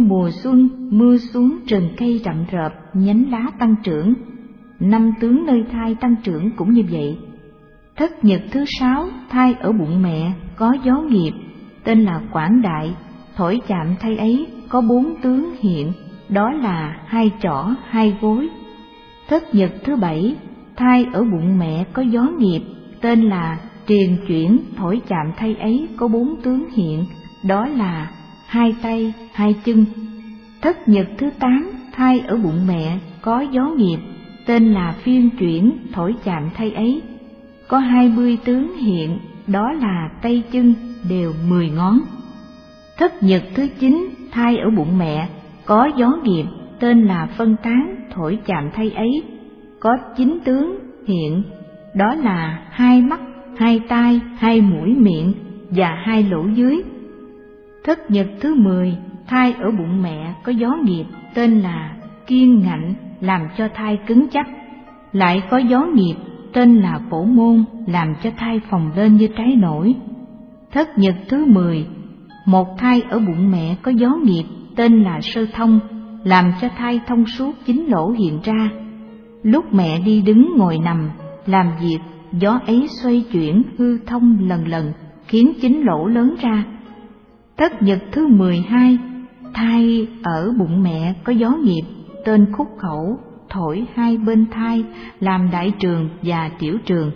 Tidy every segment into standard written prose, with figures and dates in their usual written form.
mùa xuân, mưa xuống rừng cây rậm rợp, nhánh lá tăng trưởng. Năm tướng nơi thai tăng trưởng cũng như vậy. Thất nhật thứ 6, thai ở bụng mẹ, có gió nghiệp, tên là Quảng Đại, thổi chạm thai ấy có 4 tướng hiện, đó là 2 trỏ, 2 gối. Thất nhật thứ 7, thai ở bụng mẹ có gió nghiệp, tên là Triền chuyển, thổi chạm thai ấy có 4 tướng hiện, đó là 2 tay, 2 chân. Thất nhật thứ 8, thai ở bụng mẹ có gió nghiệp, tên là Phiên chuyển, thổi chạm thai ấy có 20 tướng hiện, đó là tay chân đều 10 ngón. Thất nhật thứ 9, thai ở bụng mẹ có gió nghiệp, tên là Phân tán, thổi chạm thai ấy có 9 tướng hiện, đó là 2 mắt, 2 tai, 2 mũi miệng và 2 lỗ dưới. Thất nhật thứ 10, thai ở bụng mẹ có gió nghiệp, tên là Kiên ngạnh, làm cho thai cứng chắc. Lại có gió nghiệp, tên là Phổ môn, làm cho thai phồng lên như trái nổi. Thất nhật thứ 10, một thai ở bụng mẹ có gió nghiệp, tên là Sơ thông, làm cho thai thông suốt 9 lỗ hiện ra. Lúc mẹ đi đứng ngồi nằm, làm việc, gió ấy xoay chuyển hư thông lần lần, khiến 9 lỗ lớn ra. Thất nhật thứ 12, thai ở bụng mẹ có gió nghiệp, tên Khúc khẩu, thổi 2 bên thai, làm đại trường và tiểu trường.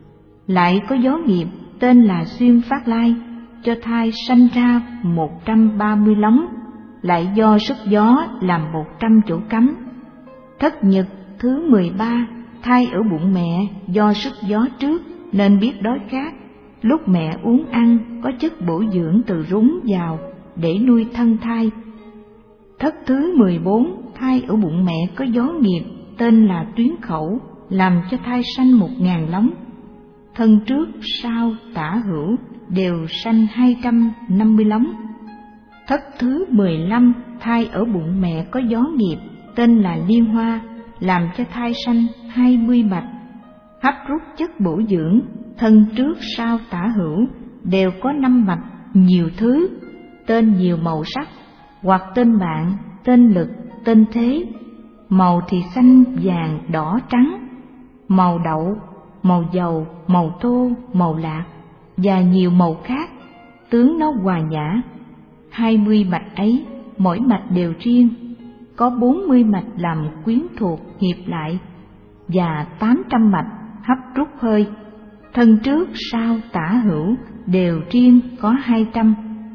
Lại có gió nghiệp, tên là Xuyên phát lai, cho thai sanh ra 130 lóng, lại do sức gió làm 100 chỗ cắm. Thất nhật thứ 13, thai ở bụng mẹ do sức gió trước nên biết đói khát, lúc mẹ uống ăn có chất bổ dưỡng từ rúng vào để nuôi thân thai. Thất thứ 14, thai ở bụng mẹ có gió nghiệp, tên là Tuyến khẩu, làm cho thai sanh 1000 lóng. Thân trước, sau, tả hữu đều sanh 250 lóng. Thất thứ 15, thai ở bụng mẹ có gió nghiệp, tên là Liên hoa, làm cho thai sanh 20 mạch. Hấp rút chất bổ dưỡng, thân trước, sau, tả hữu đều có 5 mạch, nhiều thứ, tên nhiều màu sắc, hoặc tên bạn, tên lực, tên thế. Màu thì xanh, vàng, đỏ, trắng, màu đậu, màu dầu, màu tô, màu lạc và nhiều màu khác, tướng nó hòa nhã. 20 mạch ấy, mỗi mạch đều riêng, có 40 mạch làm quyến thuộc hiệp lại và 800 mạch hấp rút hơi. Thân trước, sau, tả hữu đều riêng có 200.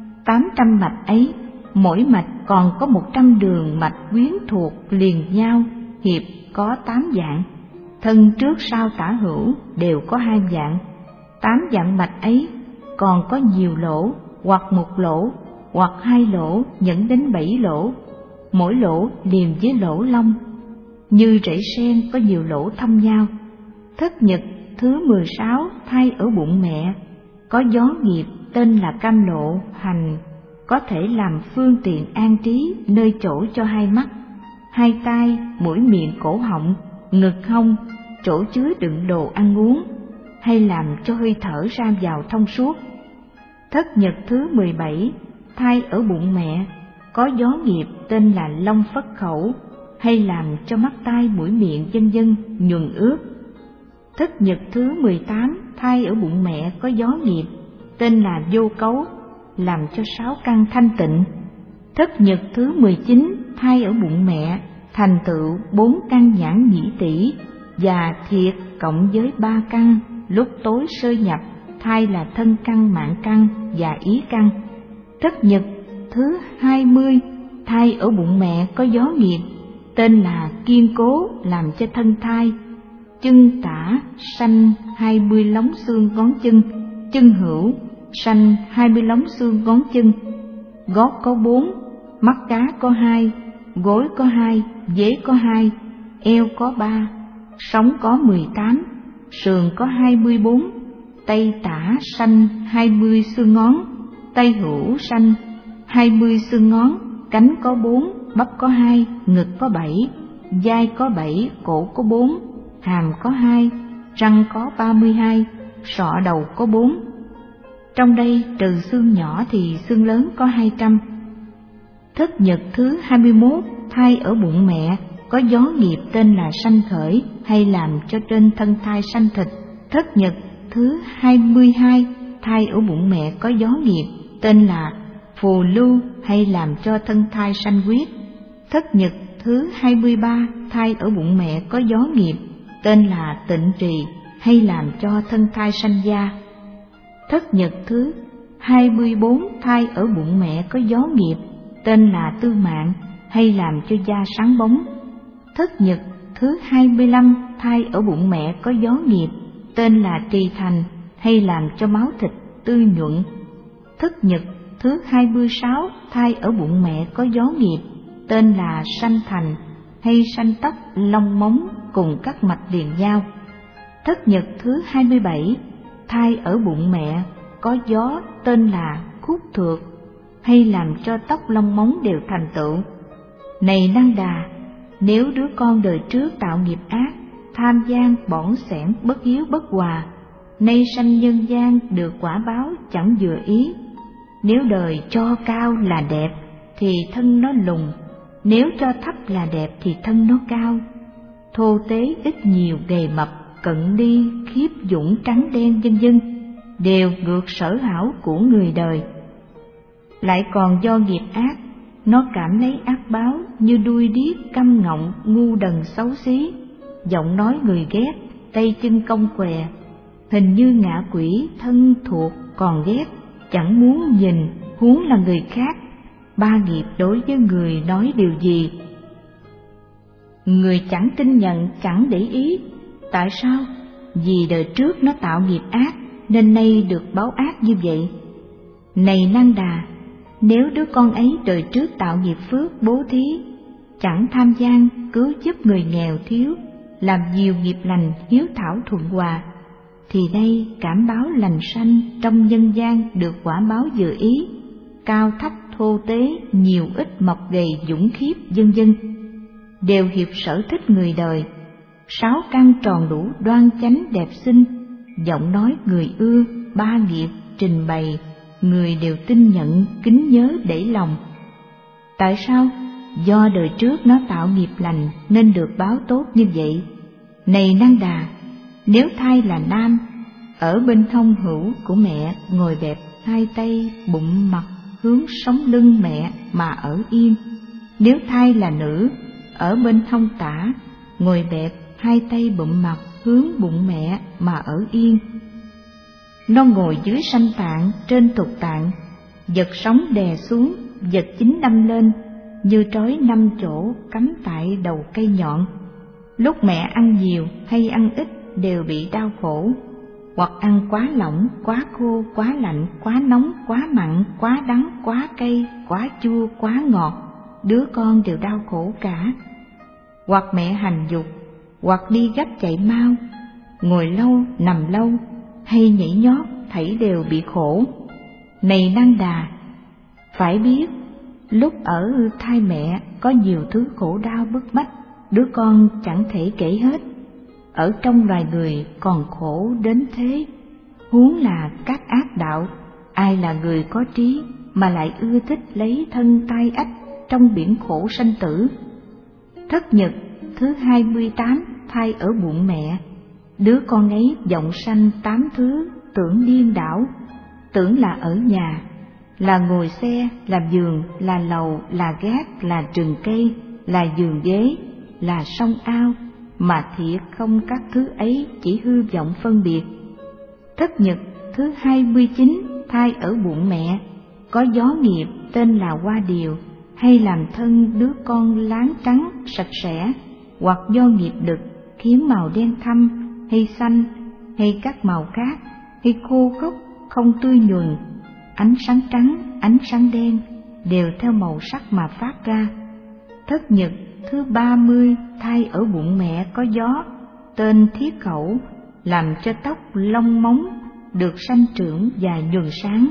800 mạch ấy, mỗi mạch còn có 100 đường mạch quyến thuộc liền nhau, hiệp có 8 dạng. Thân trước, sau, tả hữu đều có 2 dạng. 8 dạng mạch ấy còn có nhiều lỗ, hoặc 1 lỗ, hoặc 2 lỗ dẫn đến 7 lỗ, mỗi lỗ liền với lỗ lông, như rễ sen có nhiều lỗ thông nhau. Thất nhật thứ 16, thai ở bụng mẹ có gió nghiệp, tên là Cam lộ, hành, có thể làm phương tiện an trí nơi chỗ cho 2 mắt, 2 tai, mũi miệng cổ họng, ngực hông, chỗ chứa đựng đồ ăn uống, hay làm cho hơi thở ra vào thông suốt. Thất nhật thứ 17, thai ở bụng mẹ có gió nghiệp, tên là Long phất khẩu, hay làm cho mắt tai mũi miệng vân vân nhuần ướt. Thất nhật thứ 18, thai ở bụng mẹ có gió nghiệp, tên là Vô cấu, làm cho 6 căn thanh tịnh. Thất nhật thứ 19, thai ở bụng mẹ thành tựu 4 căn nhãn nhĩ tỷ và thiệt cộng với 3 căn, lúc tối sơ nhập, thai là thân căn, mạng căn và ý căn. Thất nhật thứ 20, thai ở bụng mẹ có gió nghiệp, tên là Kiên cố, làm cho thân thai chân tả sanh 20 lóng xương ngón chân, chân hữu sanh 20 lóng xương ngón chân, gót có 4, mắt cá có 2, gối có 2, vế có 2, eo có 3, sống có 18, sườn có 24, tay tả sanh 20 xương ngón, tay hữu sanh 20 xương ngón, cánh có 4, bắp có 2, ngực có 7, vai có 7, cổ có 4, hàm có 2, răng có 32, sọ đầu có 4. Trong đây trừ xương nhỏ thì xương lớn có 200. Thất nhật thứ 21, thai ở bụng mẹ có gió nghiệp tên là sanh khởi hay làm cho trên thân thai sanh thịt. Thất nhật thứ 22, thai ở bụng mẹ có gió nghiệp tên là phù lưu hay làm cho thân thai sanh huyết. Thất nhật thứ 23, thai ở bụng mẹ có gió nghiệp tên là tịnh trì hay làm cho thân thai sanh da. Thất nhật thứ 24, thai ở bụng mẹ có gió nghiệp tên là tư mạng hay làm cho da sáng bóng. Thất nhật thứ 25, thai ở bụng mẹ có gió nghiệp tên là trì thành hay làm cho máu thịt tươi nhuận. Thất nhật thứ 26, thai ở bụng mẹ có gió nghiệp tên là sanh thành hay sanh tóc lông móng cùng các mạch liền nhau. Thất nhật thứ 27, thai ở bụng mẹ có gió tên là khúc thược hay làm cho tóc lông móng đều thành tựu. Này Năng Đà, nếu đứa con đời trước tạo nghiệp ác, tham gian, bỏng sẻn, bất hiếu, bất hòa, nay sanh nhân gian được quả báo chẳng vừa ý. Nếu đời cho cao là đẹp thì thân nó lùn, nếu cho thấp là đẹp thì thân nó cao. Thô tế ít nhiều, gầy mập, cận đi, khiếp dũng, trắng đen vân vân đều ngược sở hảo của người đời. Lại còn do nghiệp ác, nó cảm lấy ác báo như đuôi điếc, câm ngọng, ngu đần, xấu xí, giọng nói người ghét, tay chân cong què, hình như ngạ quỷ, thân thuộc còn ghét, chẳng muốn nhìn, huống là người khác. Ba nghiệp đối với người nói điều gì? Người chẳng tin nhận, chẳng để ý. Tại sao? Vì đời trước nó tạo nghiệp ác nên nay được báo ác như vậy. Này Năng Đà, nếu đứa con ấy đời trước tạo nghiệp phước bố thí, chẳng tham gian, cứu giúp người nghèo thiếu, làm nhiều nghiệp lành, hiếu thảo thuận hòa, thì nay cảm báo lành sanh trong nhân gian được quả báo vừa ý, cao thấp thô tế, nhiều ít mọc gầy dũng khiếp vân vân, đều hiệp sở thích người đời. Sáu căn tròn đủ, đoan chánh đẹp xinh, giọng nói người ưa, ba nghiệp trình bày, người đều tin nhận, kính nhớ để lòng. Tại sao? Do đời trước nó tạo nghiệp lành nên được báo tốt như vậy. Này Năng Đà, nếu thai là nam, ở bên hông hữu của mẹ ngồi bẹp hai tay bụng mặt hướng sống lưng mẹ mà ở yên. Nếu thai là nữ, ở bên hông tả ngồi bẹp hai tay bụng mặt hướng bụng mẹ mà ở yên. Nó ngồi dưới sanh tạng, trên tục tạng, vật sống đè xuống, vật chính đâm lên, như trói 5 chỗ cắm tại đầu cây nhọn. Lúc mẹ ăn nhiều hay ăn ít đều bị đau khổ, hoặc ăn quá lỏng, quá khô, quá lạnh, quá nóng, quá mặn, quá đắng, quá cay, quá chua, quá ngọt, đứa con đều đau khổ cả. Hoặc mẹ hành dục, hoặc đi gấp chạy mau, ngồi lâu, nằm lâu, hay nhảy nhót, thảy đều bị khổ. Này Năng Đà, phải biết, lúc ở thai mẹ có nhiều thứ khổ đau bức bách, đứa con chẳng thể kể hết. Ở trong loài người còn khổ đến thế, huống là các ác đạo. Ai là người có trí mà lại ưa thích lấy thân tai ách trong biển khổ sanh tử. Thất nhật thứ 28, thai ở bụng mẹ, đứa con ấy vọng sanh 8 thứ tưởng điên đảo. Tưởng là ở nhà, là ngồi xe, là giường, là lầu, là gác, là rừng cây, là giường ghế, là sông ao, mà thiệt không các thứ ấy chỉ hư vọng phân biệt. Thất nhật thứ 29, thai ở bụng mẹ, có gió nghiệp tên là hoa điều, hay làm thân đứa con láng trắng sạch sẽ, hoặc do nghiệp lực khiến màu đen thâm hay xanh hay các màu khác, hay khô khốc không tươi nhuần, ánh sáng trắng, ánh sáng đen đều theo màu sắc mà phát ra. Thất nhật thứ 30, thai ở bụng mẹ có gió tên thiết khẩu, làm cho tóc lông móng được sanh trưởng và nhuần sáng.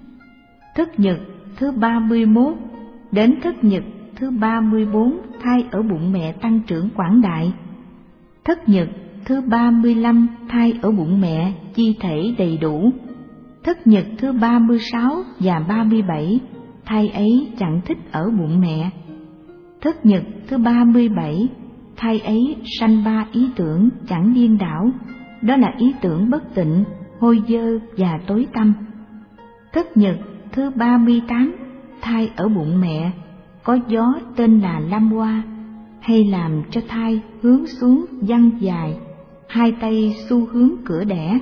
Thất nhật thứ 31 đến thất nhật thứ 34, thai ở bụng mẹ tăng trưởng quảng đại. Thất nhật thứ 35, thai ở bụng mẹ chi thể đầy đủ. Thất nhật thứ 36 và 37, thai ấy chẳng thích ở bụng mẹ. Thất nhật thứ 37, thai ấy sanh 3 ý tưởng chẳng điên đảo, đó là ý tưởng bất tịnh, hôi dơ và tối tăm. Thất nhật thứ 38, thai ở bụng mẹ có gió tên là Lam Hoa, hay làm cho thai hướng xuống dang dài, hai tay xu hướng cửa đẻ.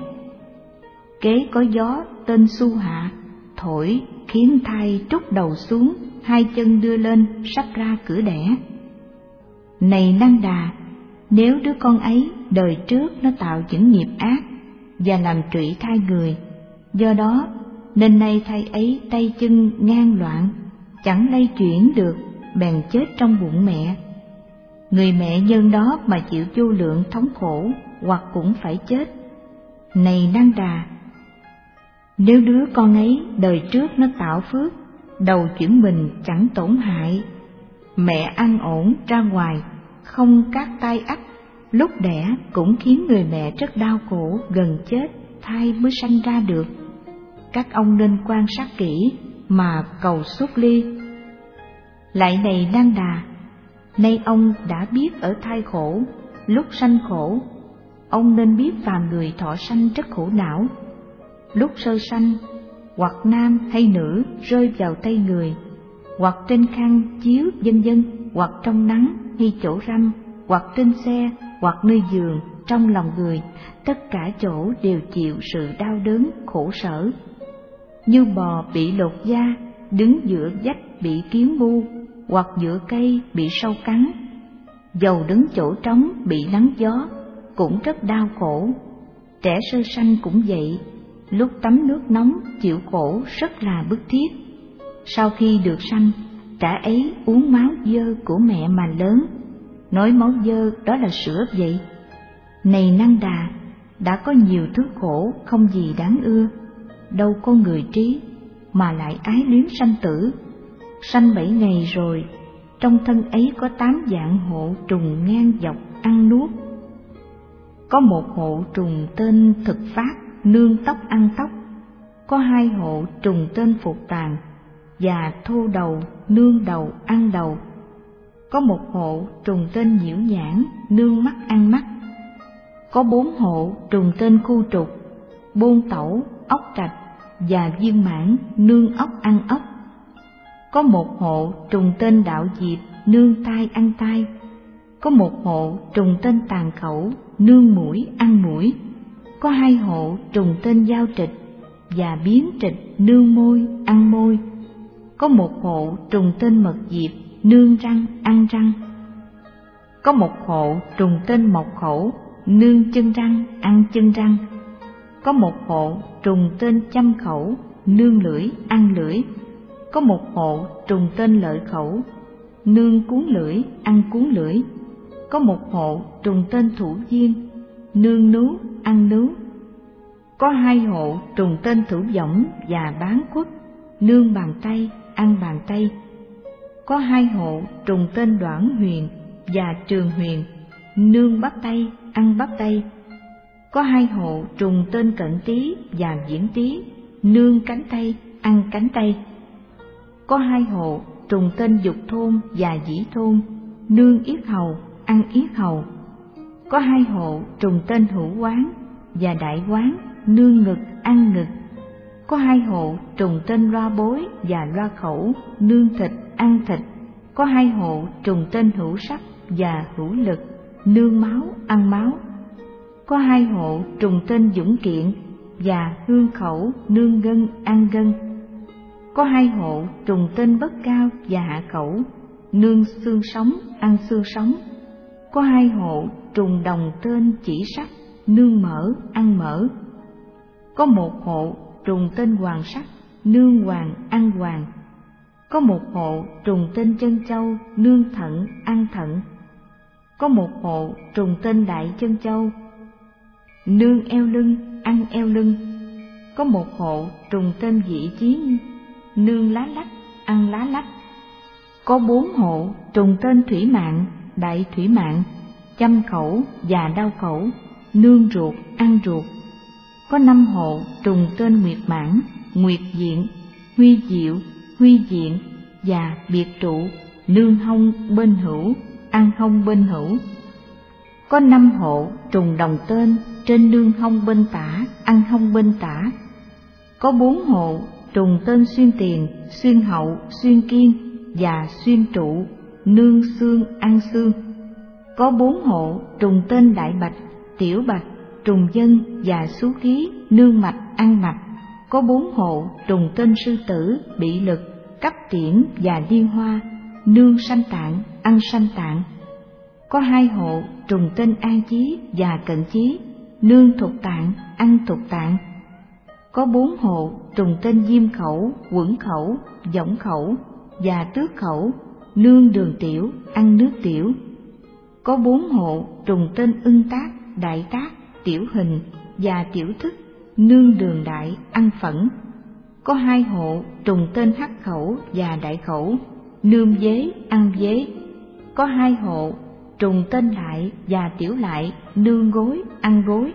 Kế có gió tên Su Hạ, thổi khiến thai trút đầu xuống, hai chân đưa lên sắp ra cửa đẻ. Này Năng Đà, nếu đứa con ấy đời trước nó tạo những nghiệp ác và làm trụy thai người, do đó nên nay thai ấy tay chân ngang loạn, chẳng lay chuyển được, bèn chết trong bụng mẹ. Người mẹ nhân đó mà chịu vô lượng thống khổ, hoặc cũng phải chết. Này Năng Đà, nếu đứa con ấy đời trước nó tạo phước, đầu chuyển bình chẳng tổn hại, mẹ ăn ổn ra ngoài, không các tai ách, lúc đẻ cũng khiến người mẹ rất đau khổ, gần chết thai mới sanh ra được. Các ông nên quan sát kỹ mà cầu xuất ly. Lại này Năng Đà, nay ông đã biết ở thai khổ, lúc sanh khổ, ông nên biết phàm người thọ sanh rất khổ não. Lúc sơ sanh, hoặc nam hay nữ rơi vào tay người, hoặc trên khăn chiếu vân vân, hoặc trong nắng hay chỗ râm, hoặc trên xe, hoặc nơi giường, trong lòng người, tất cả chỗ đều chịu sự đau đớn khổ sở. Như bò bị lột da, đứng giữa vách bị kiến bu, hoặc giữa cây bị sâu cắn, dầu đứng chỗ trống bị nắng gió, cũng rất đau khổ. Trẻ sơ sanh cũng vậy, lúc tắm nước nóng chịu khổ rất là bức thiết. Sau khi được sanh, trẻ ấy uống máu dơ của mẹ mà lớn, nói máu dơ đó là sữa vậy. Này Năng Đà, đã có nhiều thứ khổ không gì đáng ưa, đâu có người trí mà lại ái luyến sanh tử. Sanh 7 ngày rồi, trong thân ấy có 8 dạng hộ trùng ngang dọc ăn nuốt. Có một hộ trùng tên Thực Phát, nương tóc ăn tóc. Có 2 hộ trùng tên Phục Tàn và thô đầu, nương đầu ăn đầu. Có một hộ trùng tên Nhiễu Nhãn, nương mắt ăn mắt. Có 4 hộ trùng tên Khu Trục, Bôn Tẩu, Ốc Trạch và Viên Mãn, nương ốc ăn ốc. Có một hộ trùng tên Đạo Diệp, nương tai ăn tai. Có một hộ trùng tên Tàn Khẩu, nương mũi ăn mũi. Có 2 hộ trùng tên Giao Trịch và Biến Trịch, nương môi ăn môi. Có một hộ trùng tên Mật Diệp, nương răng ăn răng. Có một hộ trùng tên Mộc Khẩu, nương chân răng ăn chân răng. Có một hộ trùng tên Chăm Khẩu, nương lưỡi ăn lưỡi. Có một hộ trùng tên Lợi Khẩu, nương cuốn lưỡi ăn cuốn lưỡi. Có một hộ trùng tên Thủ Viên, nương nú ăn nú. Có 2 hộ trùng tên Thủ Võng và Bán Quất, nương bàn tay ăn bàn tay. Có 2 hộ trùng tên Đoản Huyền và Trường Huyền, nương bắp tay ăn bắp tay. Có 2 hộ trùng tên Cận Tý và Diễn Tý, nương cánh tay ăn cánh tay. Có 2 hộ trùng tên Dục Thôn và Dĩ Thôn, nương yết hầu ăn yết hầu. Có 2 hộ trùng tên Hữu Quán và Đại Quán, nương ngực ăn ngực. Có 2 hộ trùng tên Loa Bối và Loa Khẩu, nương thịt ăn thịt. Có 2 hộ trùng tên Hữu Sắc và Hữu Lực, nương máu ăn máu. Có 2 hộ trùng tên Dũng Kiện và Hương Khẩu, nương gân ăn gân. Có 2 hộ trùng tên Bất Cao và Hạ Khẩu, nương xương sống ăn xương sống. Có 2 hộ trùng đồng tên Chỉ Sắc, nương mỡ ăn mỡ. Có một hộ trùng tên Hoàng Sắc, nương hoàng ăn hoàng. Có một hộ trùng tên Chân Châu, nương thận ăn thận. Có một hộ trùng tên Đại Chân Châu, nương eo lưng ăn eo lưng. Có một hộ trùng tên Dị Chí, nương lá lách ăn lá lách. Có 4 hộ trùng tên Thủy Mạng, Đại Thủy Mạng, Chăm Khẩu và Đau Khẩu, nương ruột ăn ruột. Có 5 hộ trùng tên Nguyệt Mãn, Nguyệt Diện, Huy Diệu, huy diện và biệt trụ, nương hông bên hữu, ăn hông bên hữu. Có 5 hộ trùng đồng tên, trên nương hông bên tả, ăn hông bên tả. Có 4 hộ trùng tên xuyên tiền, xuyên hậu, xuyên kiên và xuyên trụ, nương xương, ăn xương. Có 4 hộ trùng tên đại bạch, tiểu bạch, trùng dân và xú khí, nương mạch, ăn mạch. Có 4 hộ trùng tên sư tử, bị lực, cấp tiễn và liên hoa, nương sanh tạng, ăn sanh tạng. Có 2 hộ trùng tên an chí và cận chí, nương thuộc tạng, ăn thuộc tạng. Có 4 hộ trùng tên diêm khẩu, quẩn khẩu, võng khẩu và tước khẩu, nương đường tiểu, ăn nước tiểu. Có 4 hộ trùng tên ưng tác, đại tác, tiểu hình và tiểu thức, nương đường đại, ăn phẫn. Có 2 hộ trùng tên hắc khẩu và đại khẩu, nương dế, ăn dế. Có 2 hộ trùng tên lại và tiểu lại, nương gối, ăn gối.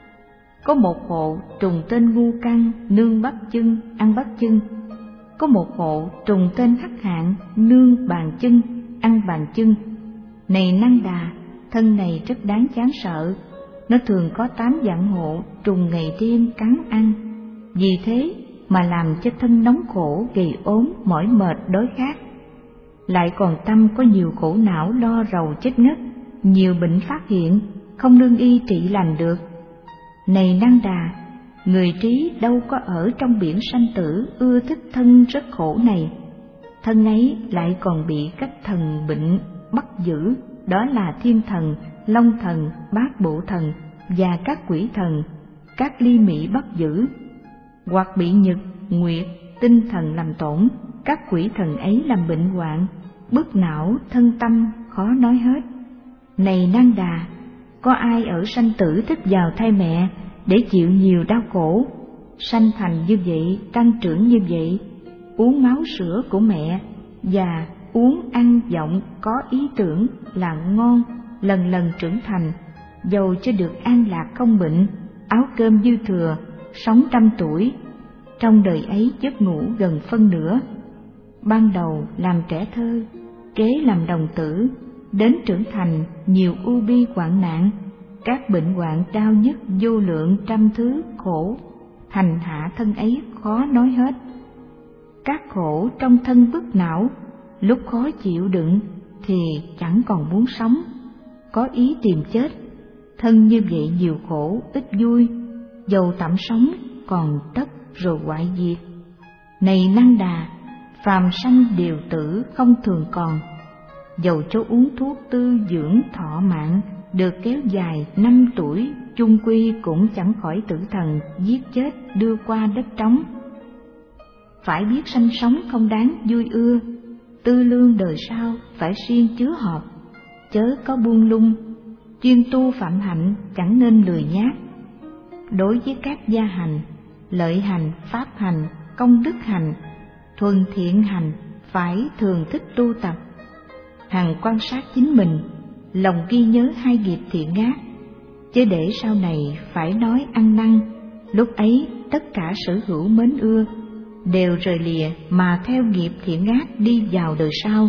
Có 1 hộ trùng tên ngu căn, nương bắp chân, ăn bắp chân. Có 1 hộ trùng tên hắc hạng, nương bàn chân, ăn bàn chân. Này Năng Đà, thân này rất đáng chán sợ. Nó thường có 8 dạng hộ trùng ngày đêm cắn ăn. Vì thế mà làm cho thân nóng khổ, gầy ốm, mỏi mệt, đói khát. Lại còn tâm có nhiều khổ não, lo rầu chết ngất, nhiều bệnh phát hiện, không nương y trị lành được. Này Năng Đà, người trí đâu có ở trong biển sanh tử, ưa thích thân rất khổ này. Thân ấy lại còn bị các thần bệnh bắt giữ, đó là thiên thần, long thần, bát bộ thần và các quỷ thần, các ly mị bắt giữ. Hoặc bị nhật, nguyệt, tinh thần làm tổn, các quỷ thần ấy làm bệnh hoạn, bức não, thân tâm, khó nói hết. Này Năng Đà, có ai ở sanh tử thích vào thai mẹ để chịu nhiều đau khổ, sanh thành như vậy, tăng trưởng như vậy, uống máu sữa của mẹ và uống ăn vọng có ý tưởng là ngon, lần lần trưởng thành, dầu cho được an lạc không bệnh, áo cơm dư thừa, sống 100 tuổi. Trong đời ấy giấc ngủ gần phân nửa. Ban đầu làm trẻ thơ, kế làm đồng tử, đến trưởng thành nhiều ưu bi hoạn nạn, các bệnh hoạn đau nhức vô lượng trăm thứ khổ, hành hạ thân ấy khó nói hết. Các khổ trong thân bức não, lúc khó chịu đựng thì chẳng còn muốn sống, có ý tìm chết. Thân như vậy nhiều khổ ít vui, dầu tạm sống còn tất rồi hoại diệt. Này Năng Đà, phàm sanh đều tử không thường còn, dầu cho uống thuốc tư dưỡng thọ mạng được kéo dài 5 tuổi, chung quy cũng chẳng khỏi tử thần giết chết đưa qua đất trống. Phải biết sanh sống không đáng vui ưa, tư lương đời sau phải siêng chứa họp, chớ có buông lung, chuyên tu phạm hạnh chẳng nên lười nhác. Đối với các gia hành, lợi hành, pháp hành, công đức hành, thuần thiện hành phải thường thích tu tập, hằng quan sát chính mình, lòng ghi nhớ 2 nghiệp thiện ác, chứ để sau này phải nói ăn năn, lúc ấy tất cả sở hữu mến ưa đều rời lìa mà theo nghiệp thiện ác đi vào đời sau.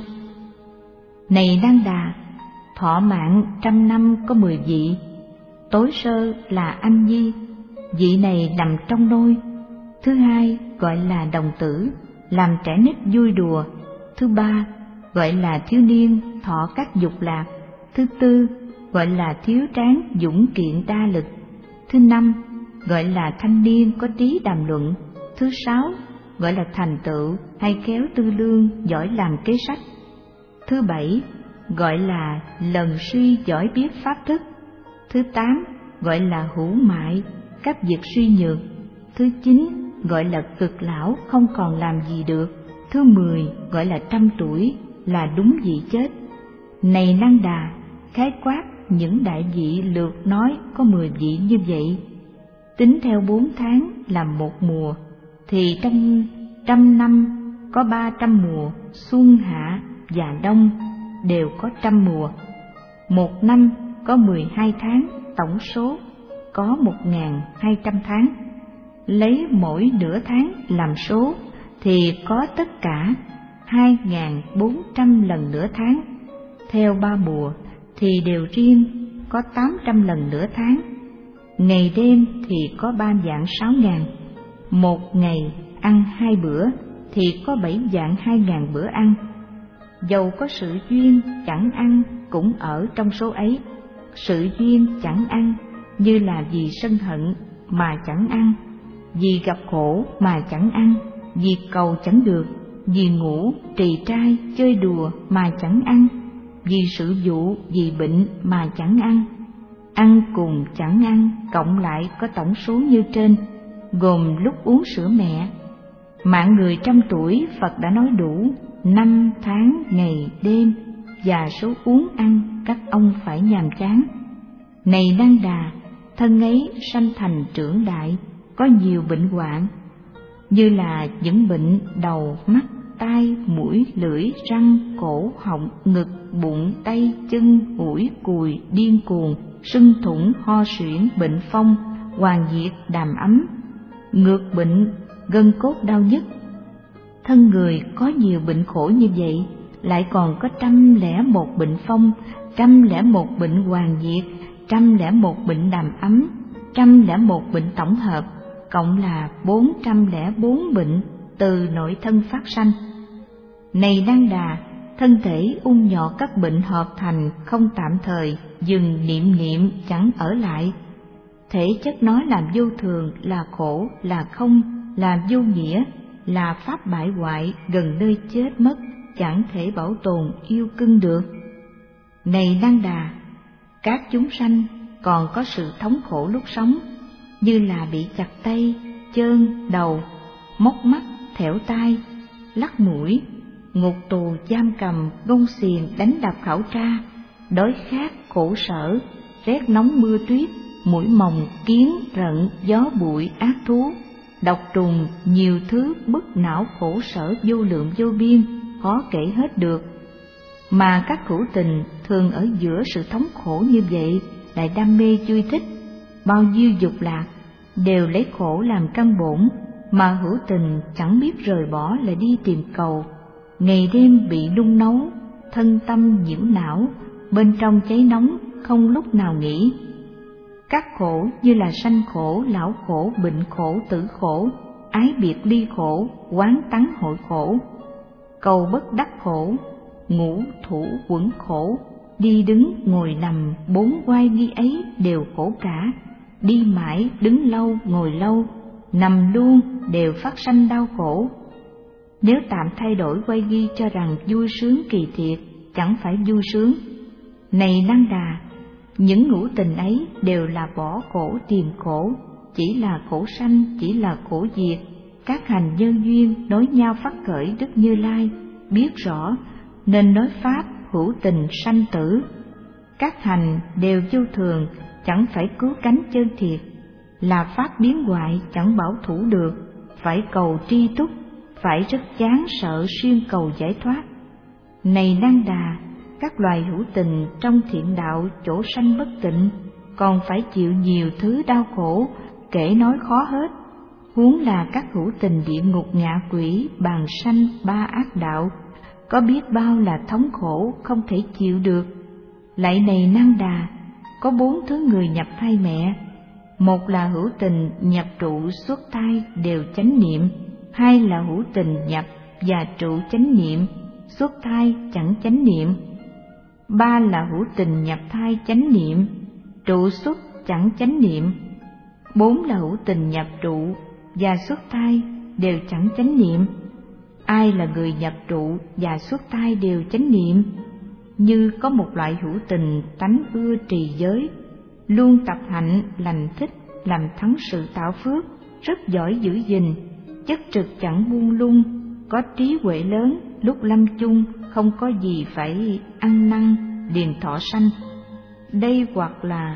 Này Năng Đà, thọ mạng 100 năm có 10 vị. Tối sơ là anh nhi, vị này nằm trong nôi. Thứ hai gọi là đồng tử, làm trẻ nít vui đùa. Thứ ba gọi là thiếu niên, thọ các dục lạc. Thứ tư gọi là thiếu tráng, dũng kiện đa lực. Thứ năm gọi là thanh niên, có trí đàm luận. Thứ sáu gọi là thành tựu, hay khéo tư lương, giỏi làm kế sách. Thứ bảy gọi là lần suy, giỏi biết pháp thức. Thứ 8 gọi là hữu mại, các việc suy nhược. Thứ 9 gọi là cực lão, không còn làm gì được. Thứ 10 gọi là 100 tuổi, là đúng vị chết. Này Năng Đà, khái quát những đại vị lượt nói có 10 vị như vậy, tính theo 4 tháng làm một mùa, thì trong 100 năm có 300 mùa, xuân hạ và đông đều có 100 mùa. Một năm có 12 tháng, tổng số có 1200 tháng. Lấy mỗi nửa tháng làm số thì có tất cả 2.400 lần nửa tháng. Theo 3 mùa thì đều riêng có 800 lần nửa tháng. Ngày đêm thì có 3 vạn 6.000. Một ngày ăn 2 bữa thì có 7 vạn 2.000 bữa ăn. Dầu có sự duyên chẳng ăn cũng ở trong số ấy. Sự duyên chẳng ăn như là vì sân hận mà chẳng ăn, vì gặp khổ mà chẳng ăn, vì cầu chẳng được, vì ngủ, trì trai, chơi đùa mà chẳng ăn, vì sự vụ, vì bệnh mà chẳng ăn. Ăn cùng chẳng ăn cộng lại có tổng số như trên, gồm lúc uống sữa mẹ. Mạng người 100 tuổi Phật đã nói đủ 5 tháng ngày đêm, và số uống ăn các ông phải nhàm chán. Này Năng Đà, thân ấy sanh thành trưởng đại, có nhiều bệnh hoạn, như là những bệnh đầu, mắt, tai, mũi, lưỡi, răng, cổ, họng, ngực, bụng, tay, chân, mũi, cùi, điên cuồng, sưng thủng, ho suyễn, bệnh phong, hoàn diệt, đàm ấm, ngược bệnh, gân cốt đau nhức. Thân người có nhiều bệnh khổ như vậy, lại còn có 101 bệnh phong, 101 bệnh hoàn diệt, 101 bệnh đàm ấm, 101 bệnh tổng hợp, cộng là 404 bệnh từ nội thân phát sanh. Này Đăng Đà, thân thể ung nhọt các bệnh hợp thành không tạm thời, dừng niệm niệm chẳng ở lại. Thể chất nó làm vô thường, là khổ, là không, là vô nghĩa, là pháp bại hoại, gần nơi chết mất, chẳng thể bảo tồn yêu cưng được. Này Đăng Đà, các chúng sanh còn có sự thống khổ lúc sống, như là bị chặt tay, chân, đầu, móc mắt, thẻo tai, lắc mũi, ngục tù, giam cầm, gông xiềng, đánh đập khảo tra, đói khát, khổ sở, rét nóng mưa tuyết, muỗi mồng, kiến, rận, gió bụi, ác thú, độc trùng, nhiều thứ bức não khổ sở vô lượng vô biên, khó kể hết được. Mà các hữu tình thường ở giữa sự thống khổ như vậy lại đam mê vui thích, bao nhiêu dục lạc, đều lấy khổ làm căn bổn, mà hữu tình chẳng biết rời bỏ lại đi tìm cầu, ngày đêm bị nung nấu, thân tâm nhiễu não, bên trong cháy nóng không lúc nào nghỉ. Các khổ như là sanh khổ, lão khổ, bệnh khổ, tử khổ, ái biệt ly khổ, oán tắng hội khổ, cầu bất đắc khổ, ngủ thủ quẩn khổ, đi đứng ngồi nằm 4 oai nghi ấy đều khổ cả, đi mãi, đứng lâu, ngồi lâu, nằm luôn đều phát sanh đau khổ. Nếu tạm thay đổi oai nghi cho rằng vui sướng kỳ thiệt, chẳng phải vui sướng. Này Năng Đà, những hữu tình ấy đều là bỏ khổ tìm khổ, chỉ là khổ sanh, chỉ là khổ diệt. Các hành nhân duyên nối nhau phát khởi Đức Như Lai, biết rõ nên nói pháp hữu tình sanh tử. Các hành đều vô thường, chẳng phải cứu cánh chân thiệt, là pháp biến hoại chẳng bảo thủ được, phải cầu tri túc, phải rất chán sợ xuyên cầu giải thoát. Này Năng Đà, các loài hữu tình trong thiện đạo chỗ sanh bất tịnh, còn phải chịu nhiều thứ đau khổ, kể nói khó hết. Huống là các hữu tình địa ngục, ngạ quỷ, bàng sanh, ba ác đạo, có biết bao là thống khổ không thể chịu được. Lạy này Năng Đà, có 4 thứ người nhập thai mẹ. Một là hữu tình nhập trụ xuất thai đều chánh niệm, 2 là hữu tình nhập và trụ chánh niệm, xuất thai chẳng chánh niệm, 3 là hữu tình nhập thai chánh niệm, trụ xuất chẳng chánh niệm, 4 là hữu tình nhập trụ và xuất thai đều chẳng chánh niệm. Ai là người nhập trụ và xuất thai đều chánh niệm? Như có một loại hữu tình tánh ưa trì giới, luôn tập hạnh lành thích, làm thắng sự tạo phước, rất giỏi giữ gìn, chất trực chẳng buông lung, có trí huệ lớn, lúc lâm chung không có gì phải ăn năn, liền thọ sanh. Đây hoặc là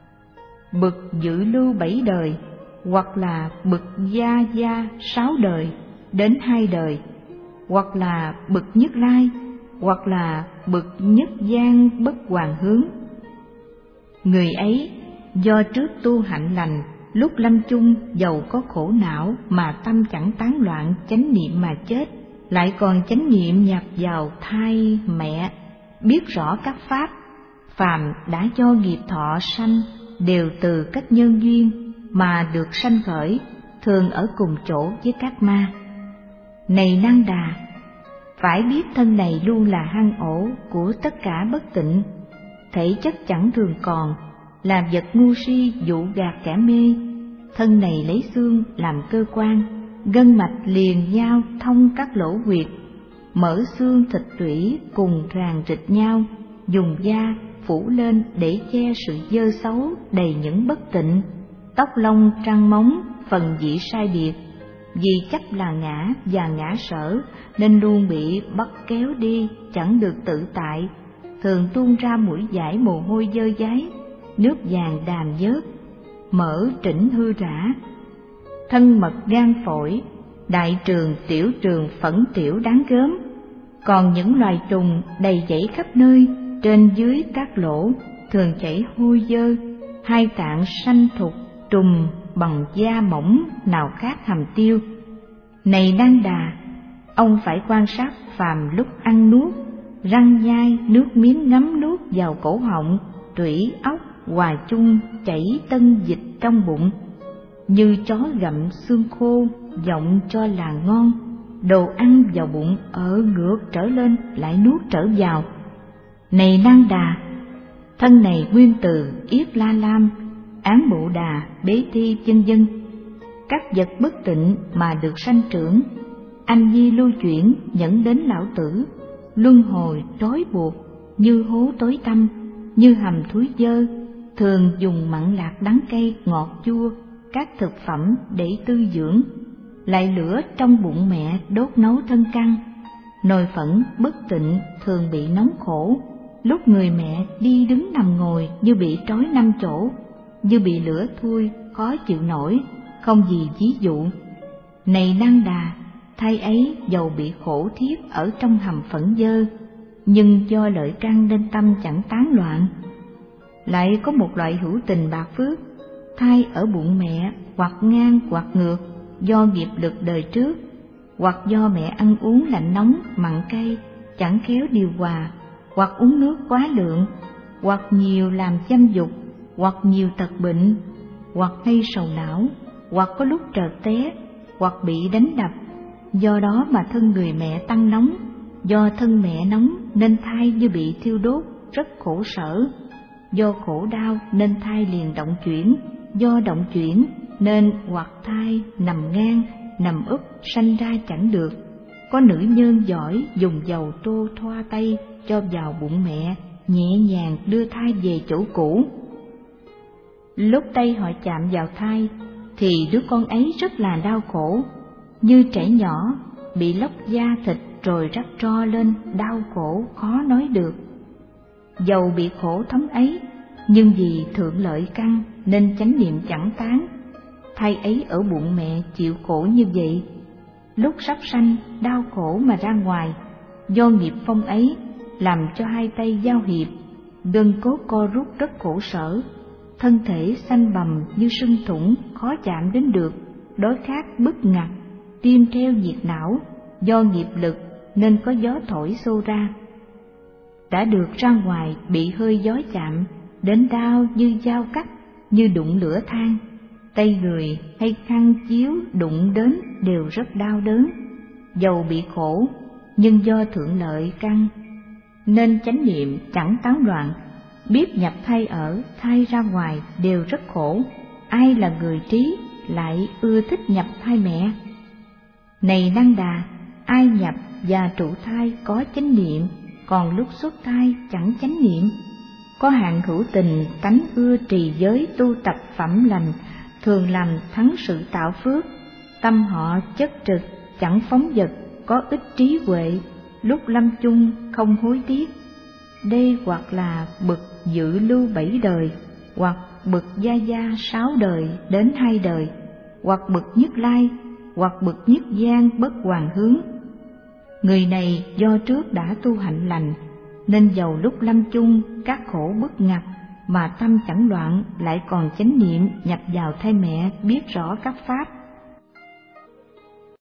bậc dự lưu 7 đời, hoặc là bậc gia 6 đời đến 2 đời, hoặc là bậc Nhất Lai, hoặc là bậc Nhất Giang bất hoàn hướng. Người ấy do trước tu hạnh lành lúc lâm chung dầu có khổ não mà tâm chẳng tán loạn chánh niệm mà chết, lại còn chánh niệm nhập vào thai mẹ, biết rõ các pháp phàm đã do nghiệp thọ sanh đều từ cách nhân duyên mà được sanh khởi, thường ở cùng chỗ với các ma. Này Năng Đà, phải biết thân này luôn là hang ổ của tất cả bất tịnh, thể chất chẳng thường còn, là vật ngu si dụ gạt kẻ mê. Thân này lấy xương làm cơ quan, gân mạch liền nhau thông các lỗ huyệt, mỡ xương thịt tủy cùng ràng rịch nhau, dùng da phủ lên để che sự dơ xấu đầy những bất tịnh. Tóc lông trăng móng phần dị sai biệt, vì chấp là ngã và ngã sở nên luôn bị bắt kéo đi, chẳng được tự tại, thường tuôn ra mũi dãi mồ hôi dơ dáy, nước vàng đàm vớt, mỡ trĩnh hư rã. Thân mật gan phổi, đại trường tiểu trường phẫn tiểu đáng gớm. Còn những loài trùng đầy dẫy khắp nơi, trên dưới các lỗ thường chảy hôi dơ, hai tạng sanh thục trùng bằng da mỏng nào khác hầm tiêu. Này Năng Đà, ông phải quan sát phàm lúc ăn nuốt, răng nhai nước miếng ngấm nuốt vào cổ họng, tủy ốc hòa chung chảy tân dịch trong bụng, như chó gặm xương khô, giọng cho là ngon, đồ ăn vào bụng ở ngược trở lên lại nuốt trở vào. Này Năng Đà, thân này nguyên từ Yết La Lam, Án Bộ Đà, Bế Thi vân vân, các vật bất tịnh mà được sanh trưởng, anh nhi lưu chuyển dẫn đến lão tử, luân hồi trói buộc, như hố tối tăm, như hầm thúi dơ, thường dùng mặn lạc đắng cay ngọt chua các thực phẩm để tư dưỡng, lại lửa trong bụng mẹ đốt nấu thân căn, nồi phẫn bất tịnh thường bị nóng khổ, lúc người mẹ đi đứng nằm ngồi như bị trói 5 chỗ, như bị lửa thui khó chịu nổi, không gì ví dụ. Này Năng Đà, thai ấy dầu bị khổ thiết ở trong hầm phẫn dơ, nhưng do lợi căn nên tâm chẳng tán loạn. Lại có một loại hữu tình bạc phước, thai ở bụng mẹ hoặc ngang hoặc ngược, do nghiệp lực đời trước, hoặc do mẹ ăn uống lạnh nóng mặn cay chẳng khéo điều hòa, hoặc uống nước quá lượng, hoặc nhiều làm dâm dục, hoặc nhiều tật bệnh, hoặc hay sầu não, hoặc có lúc trợt té, hoặc bị đánh đập. Do đó mà thân người mẹ tăng nóng, do thân mẹ nóng nên thai như bị thiêu đốt, rất khổ sở. Do khổ đau nên thai liền động chuyển, do động chuyển nên hoặc thai nằm ngang, nằm úp sanh ra chẳng được. Có nữ nhân giỏi dùng dầu tô thoa tay cho vào bụng mẹ, nhẹ nhàng đưa thai về chỗ cũ. Lúc tay họ chạm vào thai thì đứa con ấy rất là đau khổ, như trẻ nhỏ bị lóc da thịt rồi rắc tro lên, đau khổ khó nói được. Dầu bị khổ thống ấy, nhưng vì thượng lợi căn nên chánh niệm chẳng tán, thai ấy ở bụng mẹ chịu khổ như vậy. Lúc sắp sanh đau khổ mà ra ngoài, do nghiệp phong ấy làm cho hai tay giao hiệp, gân cốt co rút rất khổ sở, thân thể xanh bầm như sưng thủng khó chạm đến được, đói khát bức ngặt, tim treo nhiệt não, do nghiệp lực nên có gió thổi xô ra. Đã được ra ngoài bị hơi gió chạm, đến đau như dao cắt, như đụng lửa than, tay người hay khăn chiếu đụng đến đều rất đau đớn. Dầu bị khổ, nhưng do thượng lợi căn nên chánh niệm chẳng tán loạn, biết nhập thai ở, thai ra ngoài đều rất khổ. Ai là người trí lại ưa thích nhập thai mẹ? Này Năng Đà, ai nhập và trụ thai có chánh niệm, còn lúc xuất thai chẳng chánh niệm. Có hạng hữu tình tánh ưa trì giới tu tập phẩm lành, thường làm thắng sự tạo phước, tâm họ chất trực, chẳng phóng dật, có ít trí huệ, lúc lâm chung không hối tiếc. Đây hoặc là bậc dự lưu 7 đời, hoặc bậc gia gia 6 đời đến 2 đời, hoặc bậc nhất lai, hoặc bậc nhất gian bất hoàn hướng. Người này do trước đã tu hạnh lành, nên dầu lúc lâm chung các khổ bức ngặt mà tâm chẳng loạn lại còn chánh niệm nhập vào thai mẹ biết rõ các pháp.